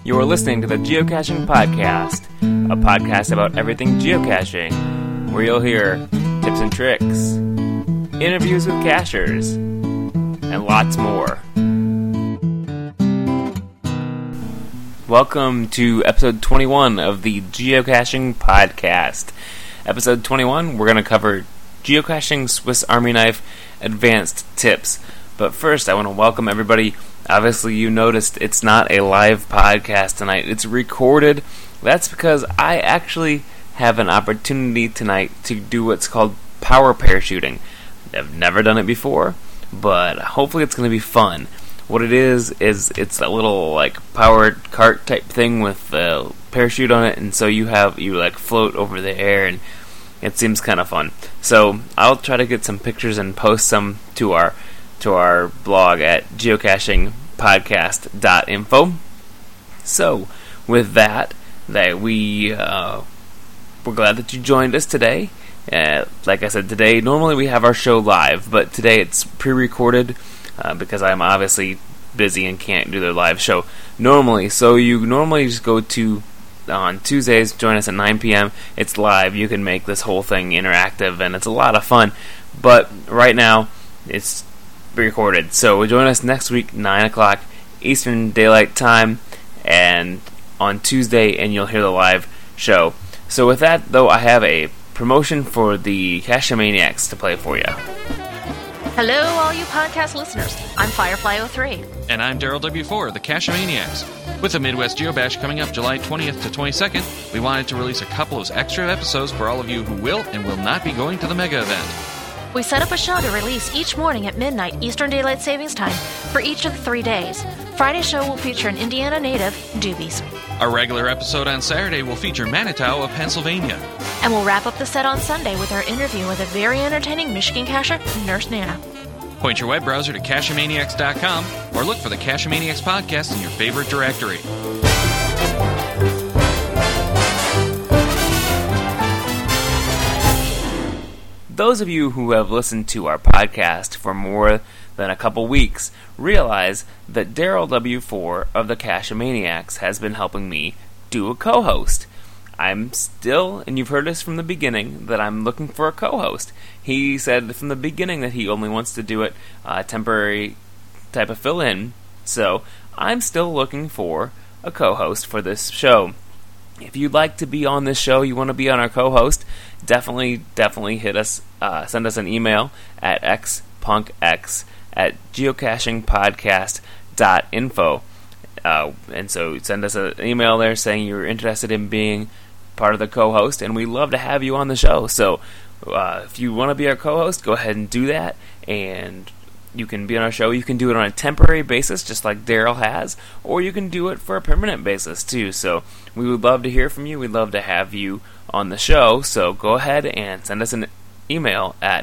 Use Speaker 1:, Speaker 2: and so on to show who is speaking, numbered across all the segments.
Speaker 1: You are listening to the Geocaching Podcast, a podcast about everything geocaching, where you'll hear tips and tricks, interviews with cachers, and lots more. Welcome to episode 21 of the Geocaching Podcast. Episode 21, we're going to cover geocaching Swiss Army knife advanced tips. But first, I want to welcome everybody. Obviously, you noticed it's not a live podcast tonight. It's recorded. That's because I actually have an opportunity tonight to do what's called power parachuting. I've never done it before, but hopefully it's going to be fun. What it is it's a little like powered cart type thing with a parachute on it, and so you float over the air, and it seems kind of fun. So I'll try to get some pictures and post some to our blog at geocachingpodcast.info. So with that we're glad that you joined us today. Like I said, today normally we have our show live, but today it's pre-recorded because I'm obviously busy and can't do the live show normally. So you normally just go to on Tuesdays, join us at 9 p.m. It's live. You can make this whole thing interactive, and it's a lot of fun. But right now, it's recorded. So join us next week, 9 o'clock Eastern Daylight Time, and on Tuesday, and you'll hear the live show. So with that, though, I have a promotion for the Cachemaniacs to play for you.
Speaker 2: Hello, all you podcast listeners. I'm Firefly03.
Speaker 3: And I'm Daryl W4, the Cachemaniacs. With the Midwest Geobash coming up July 20th to 22nd, we wanted to release a couple of extra episodes for all of you who will and will not be going to the mega event.
Speaker 2: We set up a show to release each morning at midnight Eastern Daylight Savings Time for each of the 3 days. Friday's show will feature an Indiana native, Doobies.
Speaker 3: Our regular episode on Saturday will feature Manitou of Pennsylvania.
Speaker 2: And we'll wrap up the set on Sunday with our interview with a very entertaining Michigan cacher, Nurse Nana.
Speaker 3: Point your web browser to Cachemaniacs.com or look for the Cachemaniacs podcast in your favorite directory.
Speaker 1: Those of you who have listened to our podcast for more than a couple weeks realize that Daryl W4 of the Cachemaniacs has been helping me do a co-host. I'm still, and you've heard this from the beginning, that I'm looking for a co-host. He said from the beginning that he only wants to do it temporary type of fill-in, so I'm still looking for a co-host for this show. If you'd like to be on this show, you want to be on our co-host, definitely hit us, send us an email at xpunkx@geocachingpodcast.info. And so send us an email there saying you're interested in being part of the co-host, and we'd love to have you on the show. So if you want to be our co-host, go ahead and do that, and you can be on our show. You can do it on a temporary basis, just like Daryl has, or you can do it for a permanent basis, too. So we would love to hear from you. We'd love to have you on the show. So go ahead and send us an email at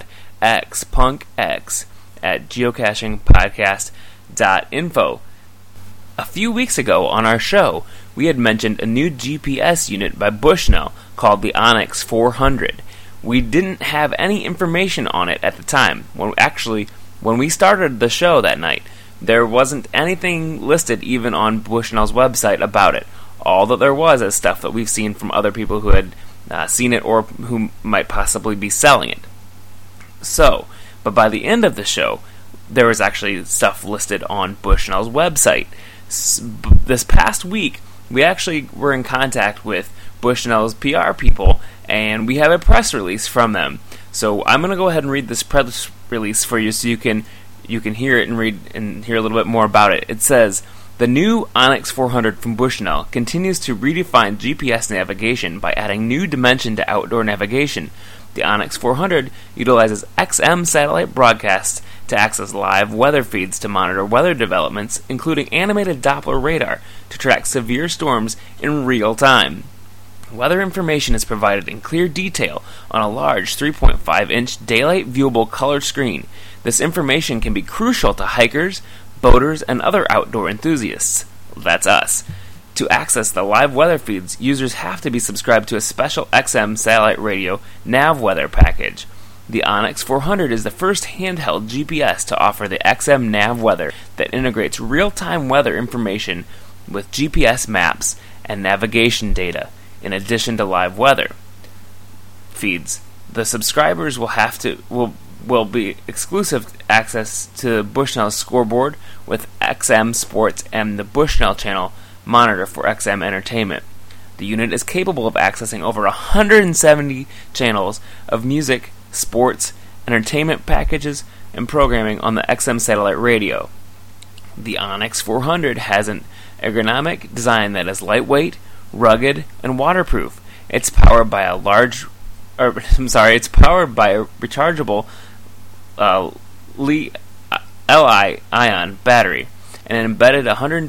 Speaker 1: xpunkx@geocachingpodcast.info. A few weeks ago on our show, we had mentioned a new GPS unit by Bushnell called the Onyx 400. We didn't have any information on it at the time. When we started the show that night, there wasn't anything listed even on Bushnell's website about it. All that there was is stuff that we've seen from other people who had seen it or who might possibly be selling it. But by the end of the show, there was actually stuff listed on Bushnell's website. This past week, we actually were in contact with Bushnell's PR people, and we have a press release from them. So I'm going to go ahead and read this press release for you so you can hear it and read and hear a little bit more about it. It says, "The new Onyx 400 from Bushnell continues to redefine GPS navigation by adding new dimension to outdoor navigation. The Onyx 400 utilizes XM satellite broadcasts to access live weather feeds to monitor weather developments, including animated Doppler radar to track severe storms in real time. Weather information is provided in clear detail on a large 3.5-inch daylight viewable color screen. This information can be crucial to hikers, boaters, and other outdoor enthusiasts. That's us. To access the live weather feeds, users have to be subscribed to a special XM satellite radio nav weather package. The Onyx 400 is the first handheld GPS to offer the XM nav weather that integrates real-time weather information with GPS maps and navigation data, in addition to live weather feeds. The subscribers will be exclusive access to Bushnell's scoreboard with XM Sports and the Bushnell channel monitor for XM Entertainment. The unit is capable of accessing over 170 channels of music, sports, entertainment packages, and programming on the XM satellite radio. The Onyx 400 has an ergonomic design that is lightweight, rugged, and waterproof. It's powered by a rechargeable Li-ion battery, and an embedded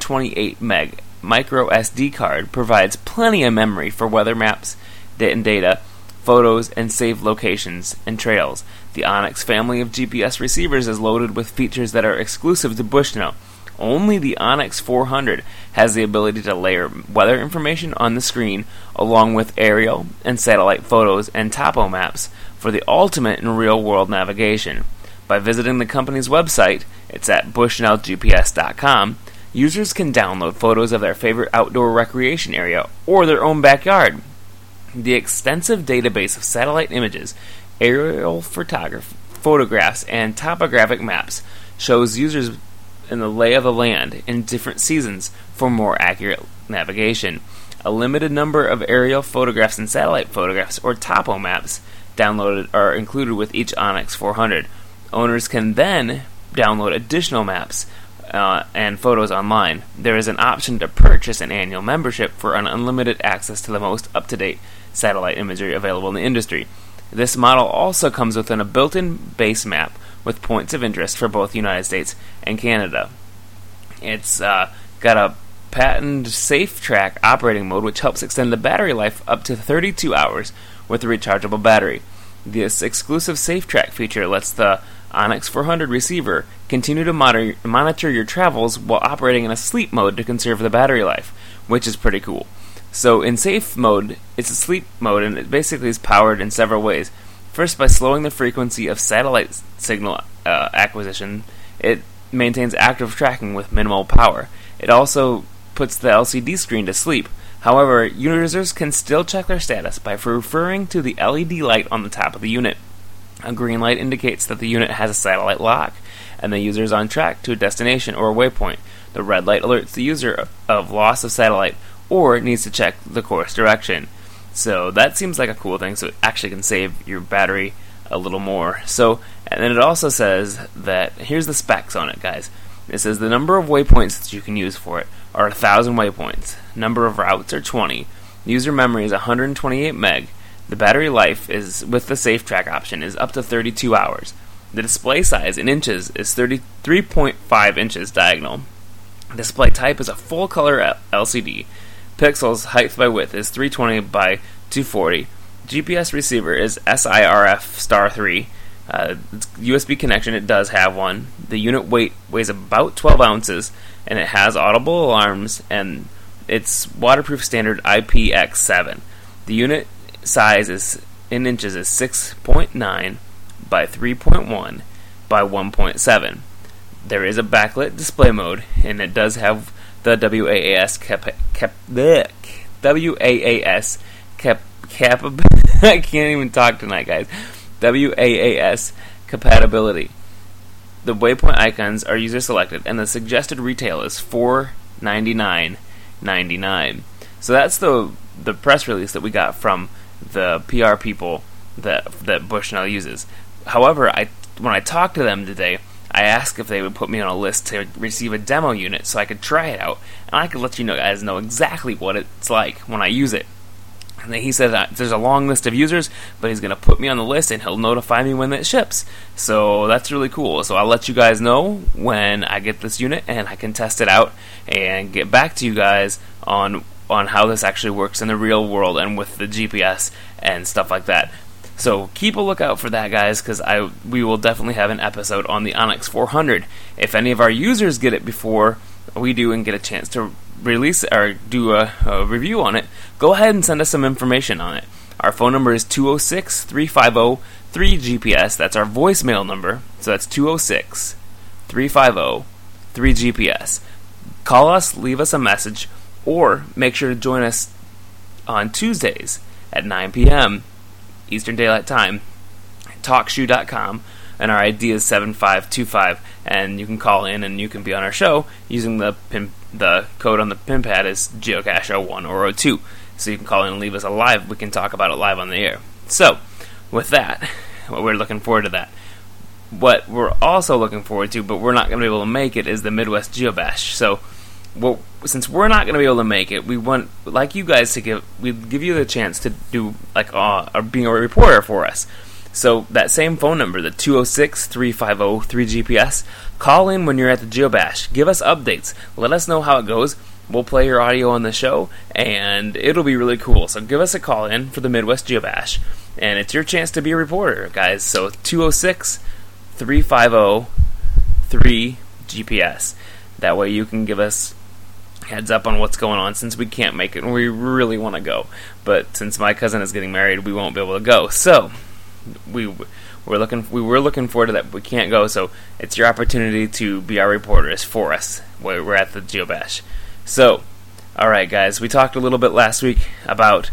Speaker 1: 128 meg micro SD card provides plenty of memory for weather maps and data, photos, and saved locations and trails. The Onyx family of GPS receivers is loaded with features that are exclusive to Bushnell. Only the Onyx 400 has the ability to layer weather information on the screen along with aerial and satellite photos and topo maps for the ultimate in real-world navigation. By visiting the company's website, it's at bushnellgps.com, users can download photos of their favorite outdoor recreation area or their own backyard. The extensive database of satellite images, aerial photographs, and topographic maps shows users in the lay of the land in different seasons for more accurate navigation. A limited number of aerial photographs and satellite photographs or topo maps downloaded are included with each Onyx 400. Owners can then download additional maps and photos online. There is an option to purchase an annual membership for an unlimited access to the most up-to-date satellite imagery available in the industry. This model also comes with a built-in base map with points of interest for both the United States and Canada. It's got a patented SafeTrack operating mode, which helps extend the battery life up to 32 hours with a rechargeable battery. This exclusive SafeTrack feature lets the Onyx 400 receiver continue to monitor your travels while operating in a sleep mode to conserve the battery life, which is pretty cool. So in safe mode, it's a sleep mode, and it basically is powered in several ways. First, by slowing the frequency of satellite signal acquisition, it maintains active tracking with minimal power. It also puts the LCD screen to sleep. However, users can still check their status by referring to the LED light on the top of the unit. A green light indicates that the unit has a satellite lock, and the user is on track to a destination or a waypoint. The red light alerts the user of loss of satellite or needs to check the course direction. So that seems like a cool thing, so it actually can save your battery a little more. So, and then it also says that, here's the specs on it, guys. It says the number of waypoints that you can use for it are 1,000 waypoints. Number of routes are 20. User memory is 128 meg. The battery life is, with the SafeTrack option, is up to 32 hours. The display size in inches is 33.5 inches diagonal. Display type is a full color LCD. Pixels height by width is 320 by 240. GPS receiver is SIRF star 3. USB connection, it does have one. The unit weighs about 12 ounces, and it has audible alarms, and it's waterproof standard IPX7. The unit size is in inches is 6.9 by 3.1 by 1.7. There is a backlit display mode, and it does have the WAAS I can't even talk tonight, guys. WAAS compatibility. The waypoint icons are user selected, and the suggested retail is $499.99. So that's the press release that we got from the PR people that Bushnell uses. However, when I talked to them today, I asked if they would put me on a list to receive a demo unit so I could try it out, and I could let you guys know exactly what it's like when I use it. And he said that there's a long list of users, but he's going to put me on the list and he'll notify me when it ships. So that's really cool. So I'll let you guys know when I get this unit and I can test it out and get back to you guys on how this actually works in the real world and with the GPS and stuff like that. So keep a lookout for that, guys, because we will definitely have an episode on the Onyx 400. If any of our users get it before we do and get a chance to release or do a review on it, go ahead and send us some information on it. Our phone number is 206-350-3GPS. That's our voicemail number. So that's 206-350-3GPS. Call us, leave us a message, or make sure to join us on Tuesdays at 9 p.m. Eastern Daylight Time, TalkShoe.com, and our ID is 7525, and you can call in and you can be on our show using the code on the pin pad is Geocache01 or 02, so you can call in and leave us we can talk about it live on the air. So, with that, we're looking forward to that. What we're also looking forward to, but we're not going to be able to make it, is the Midwest Geobash. So, since we're not going to be able to make it, we want, like you guys, to give you the chance to do, being a reporter for us. So, that same phone number, the 206-350-3GPS, call in when you're at the Geobash. Give us updates. Let us know how it goes. We'll play your audio on the show, and it'll be really cool. So give us a call in for the Midwest Geobash, and it's your chance to be a reporter, guys. So 206-350-3GPS. That way you can give us heads up on what's going on, since we can't make it and we really want to go. But since my cousin is getting married, we won't be able to go. So we were looking forward to that, but we can't go. So it's your opportunity to be our reporters for us. We're at the Geobash. So, alright guys, we talked a little bit last week about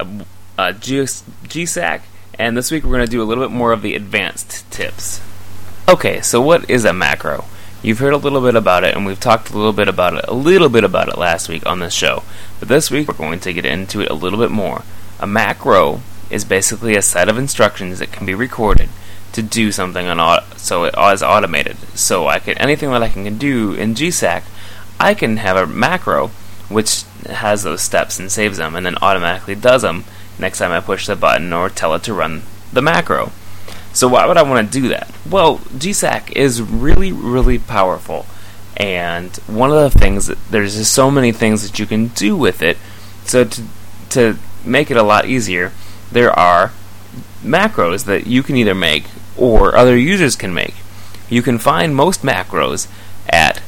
Speaker 1: GSAC, and this week we're going to do a little bit more of the advanced tips. Okay, so what is a macro? You've heard a little bit about it, and we've talked a little bit about it last week on this show. But this week we're going to get into it a little bit more. A macro is basically a set of instructions that can be recorded to do something so it is automated. So anything that I can do in GSAC, I can have a macro which has those steps and saves them and then automatically does them next time I push the button or tell it to run the macro. So why would I want to do that? Well, GSAC is really, really powerful, and one of the things there's just so many things that you can do with it. So to make it a lot easier, there are macros that you can either make or other users can make. You can find most macros at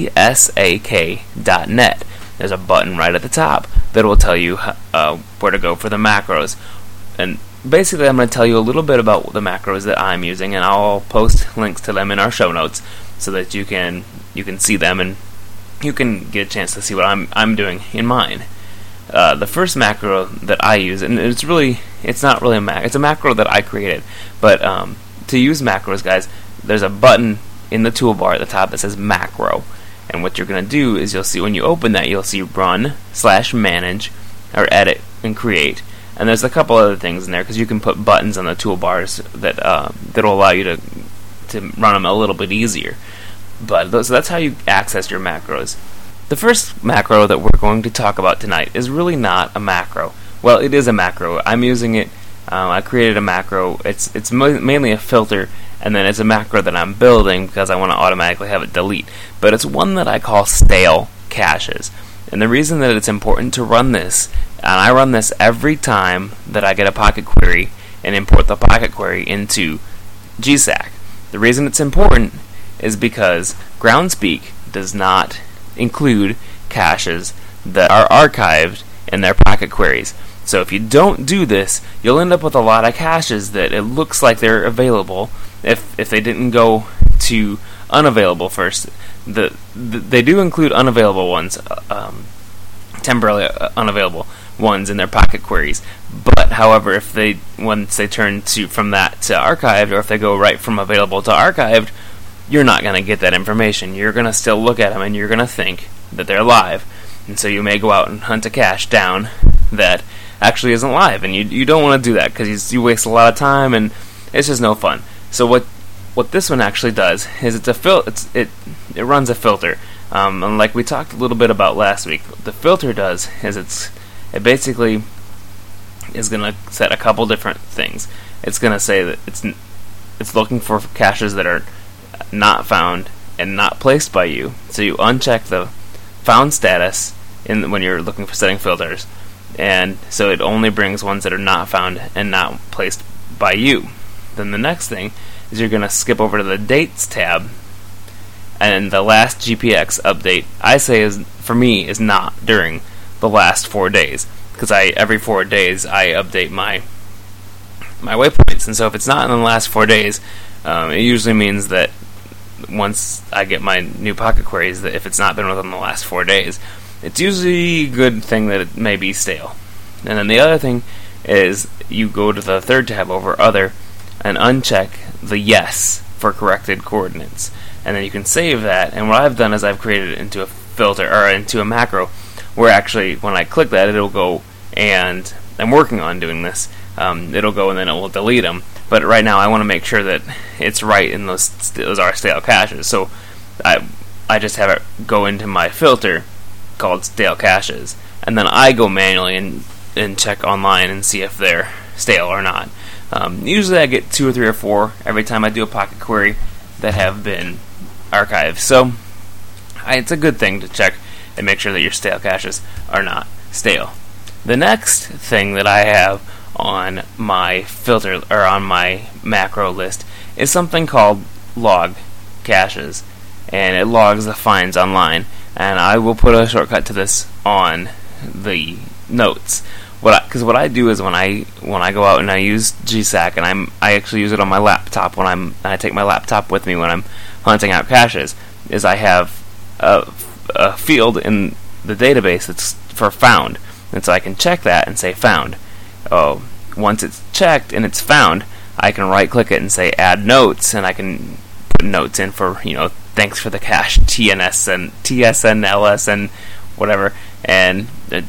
Speaker 1: gsak.net. There's a button right at the top that will tell you where to go for the macros. And basically, I'm going to tell you a little bit about the macros that I'm using, and I'll post links to them in our show notes so that you can see them and you can get a chance to see what I'm doing in mine. The first macro that I use, and it's not really a macro, it's a macro that I created. But to use macros, guys, there's a button in the toolbar at the top that says macro, and what you're going to do is you'll see when you open that, you'll see run/manage or edit and create, and there's a couple other things in there because you can put buttons on the toolbars that'll allow you to run them a little bit easier. So that's how you access your macros. The first macro that we're going to talk about tonight is really not a macro. Well, it is a macro. I'm using it. I created a macro. It's mainly a filter, and then it's a macro that I'm building because I want to automatically have it delete. But it's one that I call stale caches. And the reason that it's important to run this, and I run this every time that I get a Pocket Query and import the Pocket Query into GSAC. The reason it's important is because Groundspeak does not include caches that are archived in their Pocket Queries. So if you don't do this, you'll end up with a lot of caches that it looks like they're available if they didn't go to unavailable first. They do include unavailable ones, temporarily unavailable ones in their Pocket Queries. But however, once they turn from that to archived, or if they go right from available to archived, you're not going to get that information. You're going to still look at them and you're going to think that they're live. And so you may go out and hunt a cache down that actually isn't live, and you don't want to do that because you waste a lot of time and it's just no fun. So what this one actually does is it runs a filter, and like we talked a little bit about last week, what the filter does is it basically is going to set a couple different things. It's going to say that it's looking for caches that are not found and not placed by you. So you uncheck the found status when you're looking for setting filters, and so it only brings ones that are not found and not placed by you. Then the next thing is you're going to skip over to the dates tab, and the last GPX update, I say, for me, is not during the last 4 days, because every 4 days I update my waypoints, and so if it's not in the last 4 days, it usually means that once I get my new Pocket Queries, that if it's not been within the last 4 days, it's usually a good thing that it may be stale. And then the other thing is you go to the third tab over Other and uncheck the yes for corrected coordinates. And then you can save that, and what I've done is I've created it into a filter, or into a macro, where actually when I click that, it'll go, and I'm working on doing this, it'll go and then it will delete them. But right now I want to make sure that it's right in those are stale caches. So I just have it go into my filter called stale caches, and then I go manually and check online and see if they're stale or not. Usually I get 2 or 3 or 4 every time I do a Pocket Query that have been archived. So it's a good thing to check and make sure that your stale caches are not stale. The next thing that I have on my filter, or on my macro list, is something called log caches, and it logs the finds online. And I will put a shortcut to this on the notes. Because what I do is when I go out and I use GSAC, and I actually use it on my laptop when I take my laptop with me when I'm hunting out caches, is I have a field in the database that's for found, and so I can check that and say found. Once it's checked and it's found, I can right click it and say add notes, and I can put notes in for, thanks for the cache, TSN, LSN, whatever, and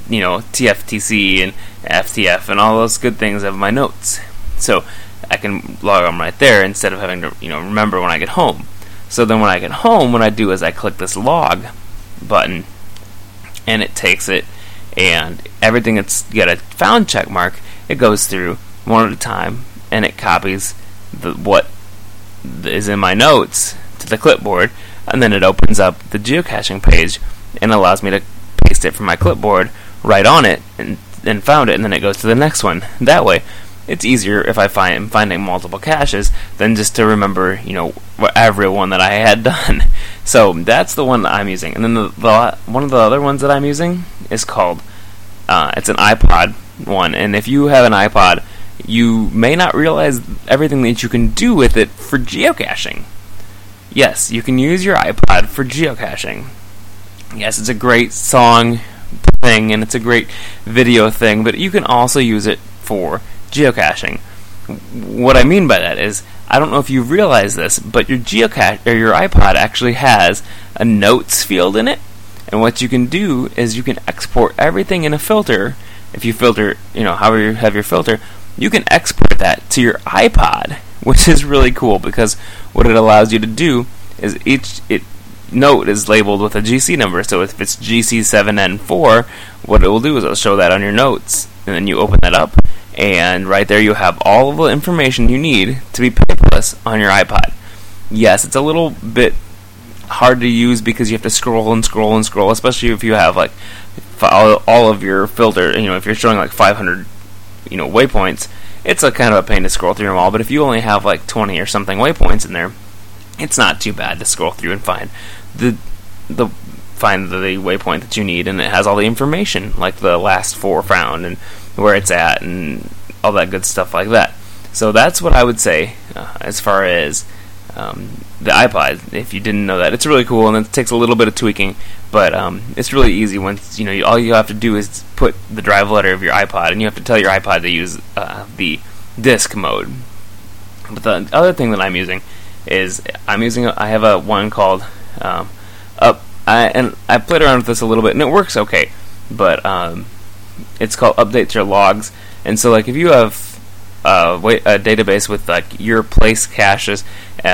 Speaker 1: TFTC and FTF and all those good things of my notes. So I can log them right there instead of having to remember when I get home. So then when I get home, what I do is I click this log button, and it takes it, and everything that's got a found check mark, it goes through one at a time, and it copies what is in my notes to the clipboard, and then it opens up the geocaching page and allows me to paste it from my clipboard right on it and found it, and then it goes to the next one. That way, it's easier if I'm finding multiple caches than just to remember, every one that I had done. So that's the one that I'm using. And then one of the other ones that I'm using is called, it's an iPod one. And if you have an iPod, you may not realize everything that you can do with it for geocaching. Yes, you can use your iPod for geocaching. Yes, it's a great song thing, and it's a great video thing, but you can also use it for geocaching. What I mean by that is, I don't know if you realize this, but your geocache or your iPod actually has a notes field in it, and what you can do is you can export everything in a filter. If you filter, however you have your filter, you can export that to your iPod, which is really cool, because what it allows you to do is each note is labeled with a GC number. So if it's GC7N4, what it will do is it'll show that on your notes, and then you open that up, and right there you have all of the information you need to be paperless on your iPod. Yes, it's a little bit hard to use because you have to scroll and scroll and scroll, especially if you have all of your filter, if you're showing 500 waypoints, it's a kind of a pain to scroll through them all. But if you only have 20 or something waypoints in there, it's not too bad to scroll through and find the waypoint that you need, and it has all the information, like the last 4 found and where it's at and all that good stuff like that. So that's what I would say as far as the iPod. If you didn't know that, it's really cool, and it takes a little bit of tweaking, but it's really easy. Once all you have to do is put the drive letter of your iPod, and you have to tell your iPod to use the disk mode. But the other thing that I'm using is I have a one called and I played around with this a little bit, and it works okay, but it's called Update Your Logs. And so if you have a database with your place caches,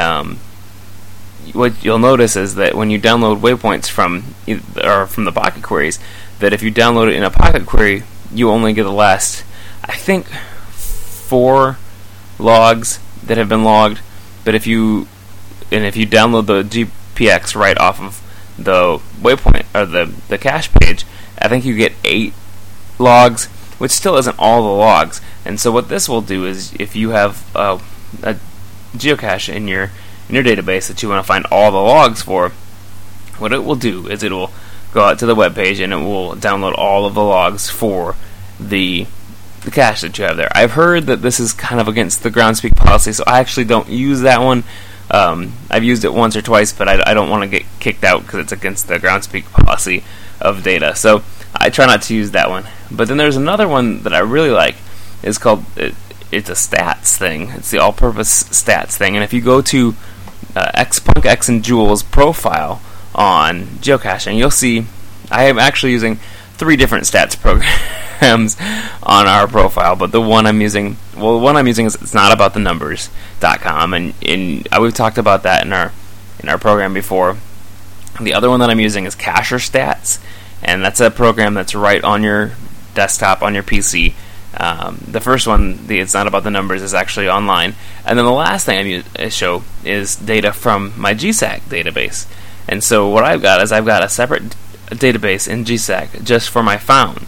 Speaker 1: what you'll notice is that when you download waypoints from the Pocket Queries, that if you download it in a Pocket Query, you only get the last, I think, 4 logs that have been logged. But if you download the GPX right off of the waypoint or the cache page, I think you get 8 logs, which still isn't all the logs. And so what this will do is, if you have a geocache in your database that you want to find all the logs for, what it will do is it will go out to the web page and it will download all of the logs for the cache that you have there. I've heard that this is kind of against the Groundspeak policy, so I actually don't use that one, I've used it once or twice, but I don't want to get kicked out because it's against the Groundspeak policy of data. So I try not to use that one. But then there's another one that I really like. It's called, it's a stats thing. It's the all-purpose stats thing. And if you go to Xpunk X and Jules profile on geocaching, you'll see I am actually using 3 different stats programs on our profile, but the one I'm using is It's Not About the Numbers.com, and we've talked about that in our program before. The other one that I'm using is Cacher Stats, and that's a program that's right on your desktop, on your PC. The first one, It's Not About the Numbers, is actually online. And then the last thing I show is data from my GSAC database. And so what I've got is I've got a separate database in GSAC just for my finds.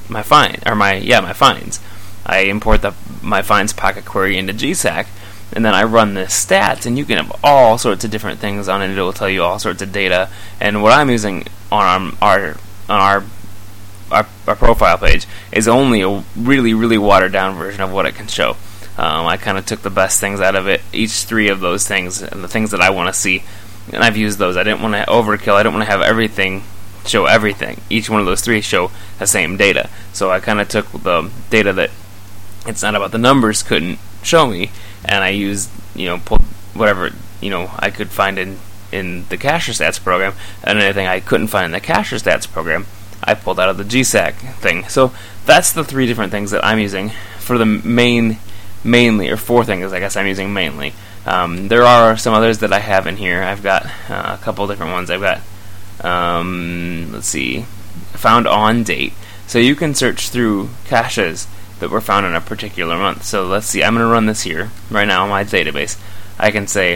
Speaker 1: I import my finds pocket query into GSAC, and then I run the stats, and you can have all sorts of different things on it. It will tell you all sorts of data. And what I'm using on our profile page is only a really, really watered down version of what it can show. I kind of took the best things out of it, each 3 of those things, and the things that I want to see, and I've used those. I didn't want to overkill. I didn't want to have everything show everything. Each one of those 3 show the same data. So I kind of took the data that It's Not About the Numbers couldn't show me, and I used, pulled whatever, I could find in the Cacher Stats program, and anything I couldn't find in the Cacher Stats program, I pulled out of the GSAC thing. So that's the 3 different things that I'm using for the mainly, or 4 things I guess I'm using mainly. There are some others that I have in here. I've got a couple different ones. I've got, let's see, found on date. So you can search through caches that were found in a particular month. So let's see, I'm going to run this here right now on my database. I can say,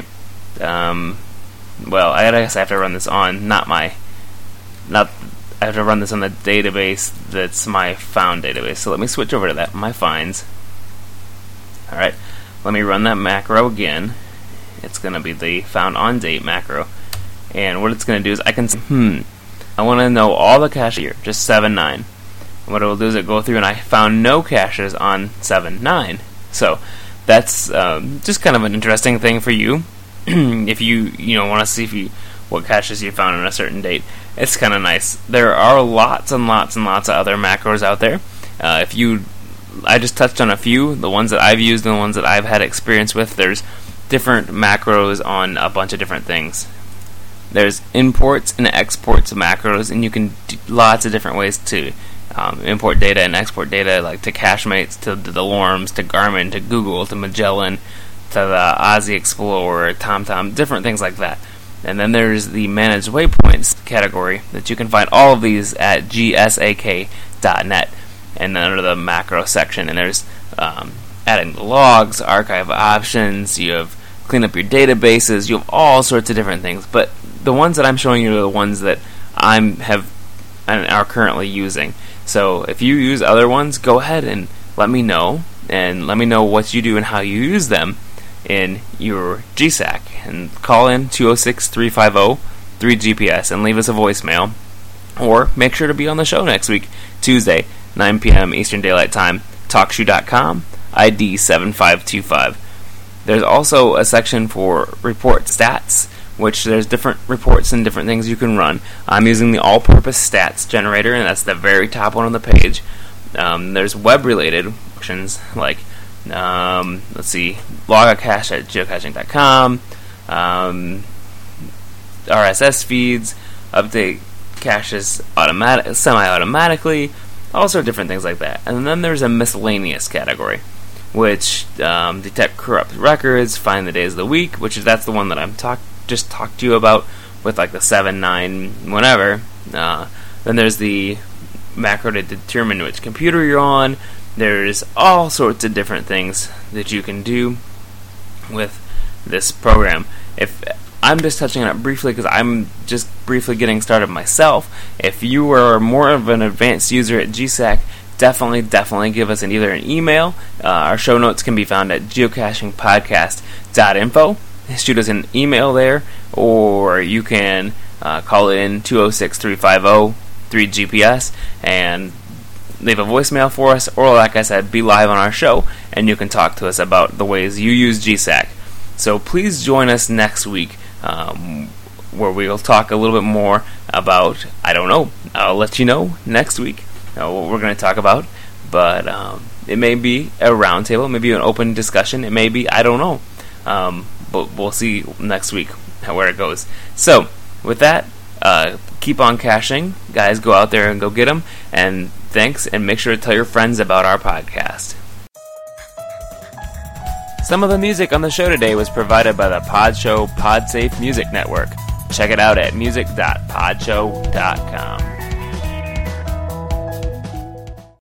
Speaker 1: well, I guess I have to run this on, I have to run this on the database that's my found database. So let me switch over to that, my finds. Alright, let me run that macro again. It's going to be the found on date macro. And what it's going to do is I can say, I want to know all the caches here, just 7-9. What it will do is it go through and I found no caches on 7-9. So that's just kind of an interesting thing for you. If you want to see what caches you found on a certain date. It's kind of nice. There are lots and lots and lots of other macros out there. I just touched on a few, the ones that I've used and the ones that I've had experience with. There's different macros on a bunch of different things. There's imports and exports of macros, and you can do lots of different ways to import data and export data, like to Cachemates, to the Lorms, to Garmin, to Google, to Magellan, to the Aussie Explorer, TomTom, different things like that. And then there's the Managed Waypoints category that you can find all of these at gsak.net, and then under the macro section. And there's adding the logs, archive options, you have clean up your databases, you have all sorts of different things. But the ones that I'm showing you are the ones that are currently using. So if you use other ones, go ahead and let me know, and let me know what you do and how you use them in your GSAC, and call in 206-350-3GPS and leave us a voicemail, or make sure to be on the show next week, Tuesday, 9 p.m. Eastern Daylight Time, TalkShoe.com, ID 7525. There's also a section for report stats, which there's different reports and different things you can run. I'm using the all-purpose stats generator, and that's the very top one on the page. There's web-related functions like let's see, log a cache at geocaching.com, RSS feeds, update caches semi-automatically, all sorts of different things like that. And then there's a miscellaneous category, which detect corrupt records, find the days of the week, that's the one that I'm just talked to you about with like the 7-9 whenever. Then there's the macro to determine which computer you're on. There's all sorts of different things that you can do with this program. If I'm just touching on it briefly because I'm just briefly getting started myself. If you are more of an advanced user at GSAC, definitely give us either an email. Our show notes can be found at geocachingpodcast.info. Shoot us an email there, or you can call in 206-350-3GPS and leave a voicemail for us, or like I said, be live on our show, and you can talk to us about the ways you use GSAC. So please join us next week, where we'll talk a little bit more about, I don't know, I'll let you know next week what we're going to talk about, but it may be a roundtable, maybe an open discussion, it may be, I don't know, but we'll see next week where it goes. So, with that, keep on caching, guys, go out there and go get them, and thanks, and make sure to tell your friends about our podcast. Some of the music on the show today was provided by the Podshow Podsafe Music Network. Check it out at music.podshow.com.